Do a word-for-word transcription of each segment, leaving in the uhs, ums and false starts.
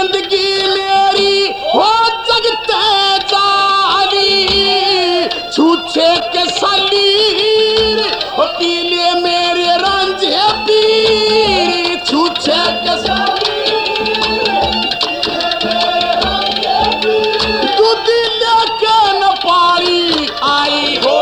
जिंदगी मेरी हो जगते जारी छूछे के सलीर हो पीले मेरे रंजे पीर छूछे के सलीर दूध लेके न पारी आई हो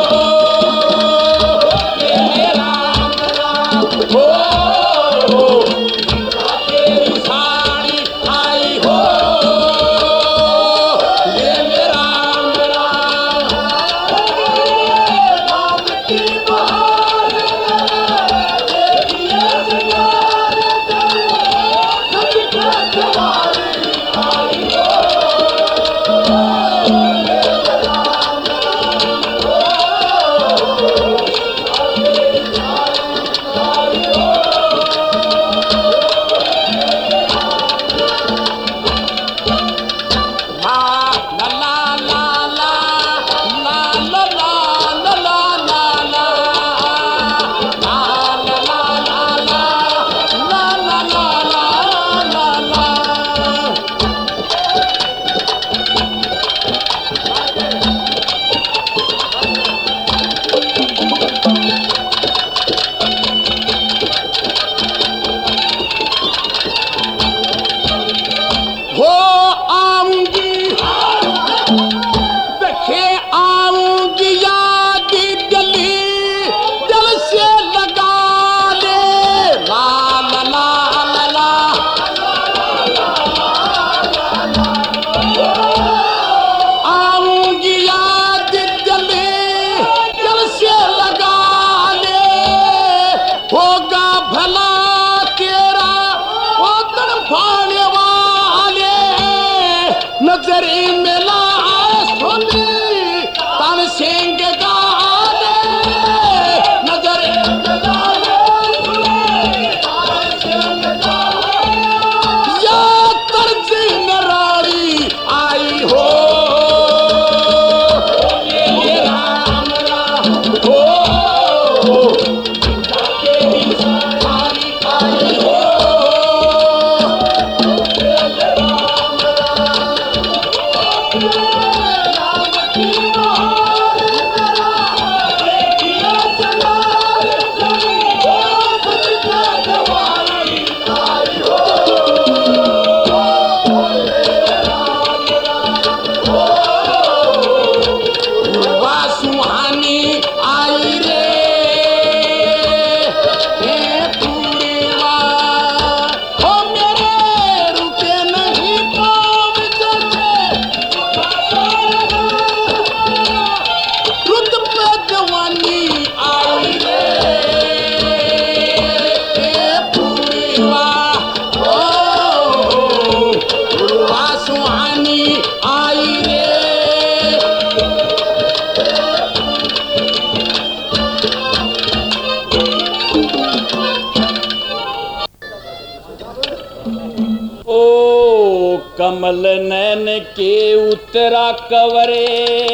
कमल नैन के उतरा कवरे।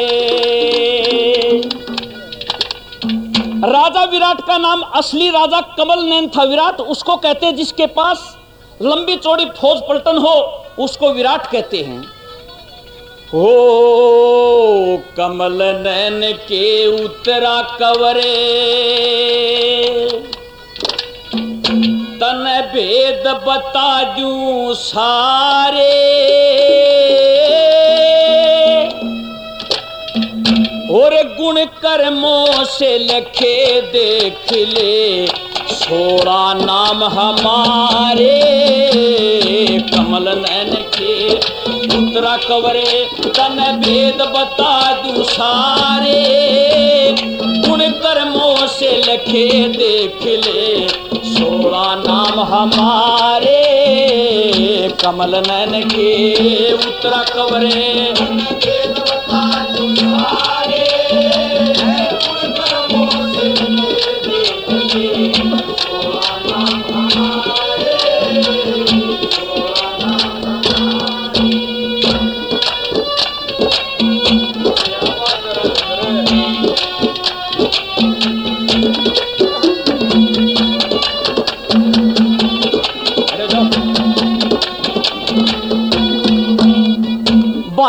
राजा विराट का नाम असली राजा कमल नैन था। विराट उसको कहते हैं जिसके पास लंबी चौड़ी फौज पलटन हो, उसको विराट कहते हैं। हो कमल नैन के उतरा कवरे, तन भेद बता दूं सारे। और गुण कर्मों से लखे देख ले, सोड़ा नाम हमारे। कमल नैन के उतरा कवरे, तन भेद बता दूं सारे। गुण कर्मों से लखे देख ले, सोड़ा नाम हमारे। कमल नैन के उतरा कवरे, भेद बता दूं सारे। गुण कर्मों से लखे देख ले, सोड़ा नाम हमारे। सोड़ा नाम हमारे। अरे जाओ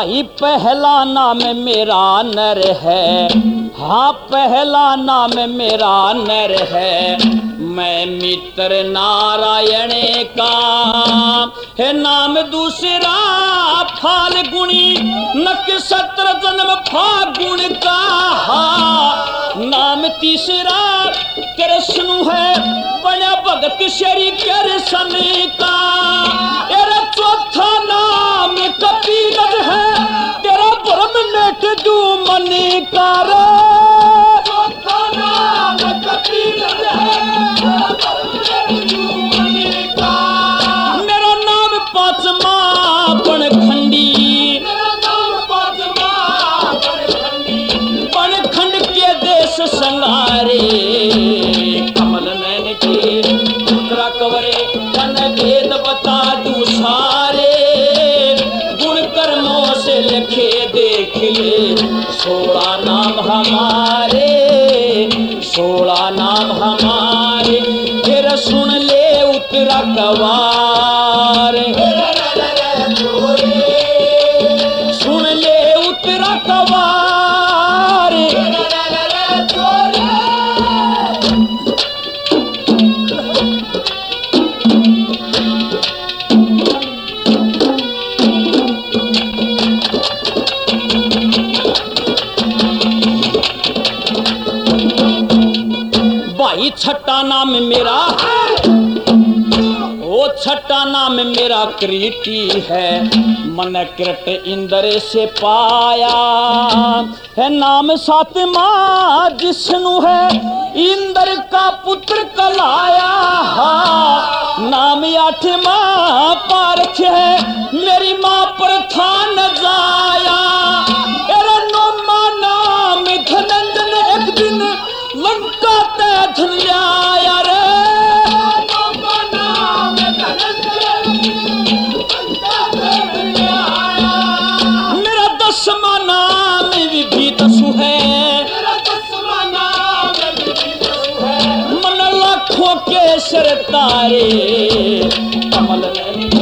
भाई पहला नाम मेरा नर है, हाँ पहला नाम मेरा नर है, मैं मित्र नारायण का है नाम दूसरा फाल्गुनी, नक्षत्र जन्म फागुन का, हाँ नाम तीसरा कृष्ण है, बड़ा भगत श्री कृष्ण का, तेरा चौथा नाम कपिल है, तेरा ब्रह्म नेट दू मनी का रे, चौथा नाम कपिल है, मेरा नाम पांचवा बनखंडी, बनखंड के देश संगारे, कमल नैन के पुत्रा कवरे, तन भेद बता दू सारे, गुण कर्मों से लिखे देख ले, सोलह नाम हमारे, सोलह नाम हमारे, फिर सुन ले उत्तरा कवार, सुन ले उत्तरा कवार, भाई छठा नाम मेरा, ओ छठा नाम मेरा कृति है, मन कृत इंद्र से पाया है, नाम सातवा जिष्णु है, इंद्र का पुत्र कलाया, नाम आठवा पारख है, मेरी माँ पर था न जाया, तेरा नौमा नाम धनंजन, एक दिन लंका ते धन लिया रे, मेरा दसवां नाम विभीतसु है, मन लाखों के सर तारे, कमल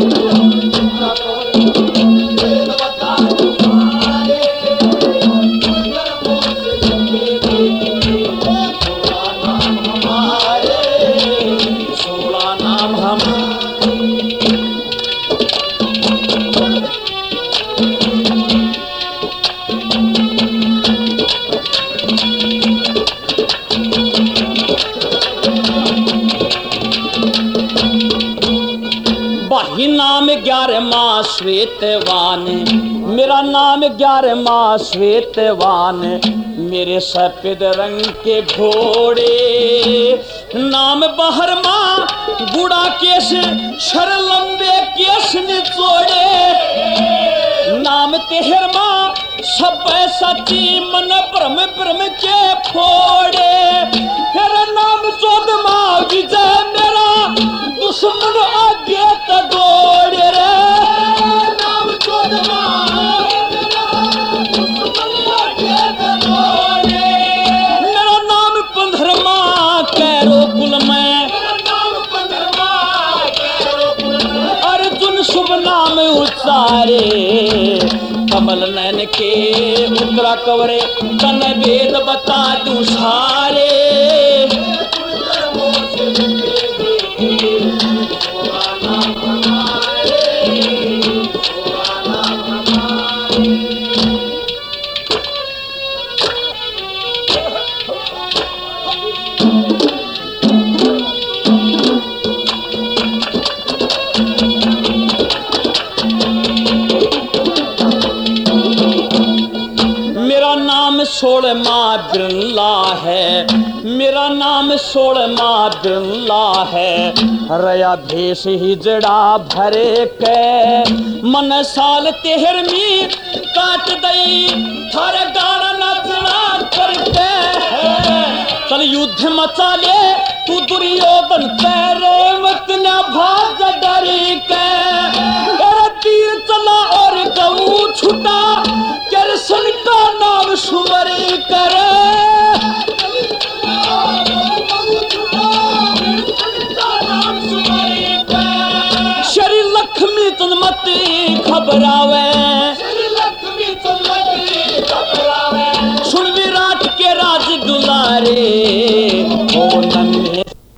बाही नाम ग्यारहवा श्वेतवान, मेरा नाम ग्यारहवा श्वेतवान, मेरे सफेद रंग के घोड़े, नाम बहरमा गुड़ा केश, शर लंबे केश निचोड़े, नाम तेहरमा सब सची, मन भ्रम भ्रम के फोड़े, तेरा नाम चौदहवा विजय, मेरा दुश्मन आगे त दौड़े रे, नाम चौदहवा मेरा नाम पंद्रहवा कैरो कुल में, अर्जुन शुभ नाम उच्चारे, कमल नैन के उत्तरा कवरे, तन वेद बता दू सारे, सोलमा बिरला है, मेरा नाम सोलमा बिरला है, रया भेष ही जड़ा भरे के, मन साल तेहरमी काट दई, थारे गाना नचना करके है, चल युद्ध मचा ले तू दुर्योधन तेरे मत न भाग डरी के, तेरा तीर चला और गऊ छुटा, कृष्ण का नाम सुमरी करे, शरी लक्ष्मी तुम मत घबरावे, दुलारे ओ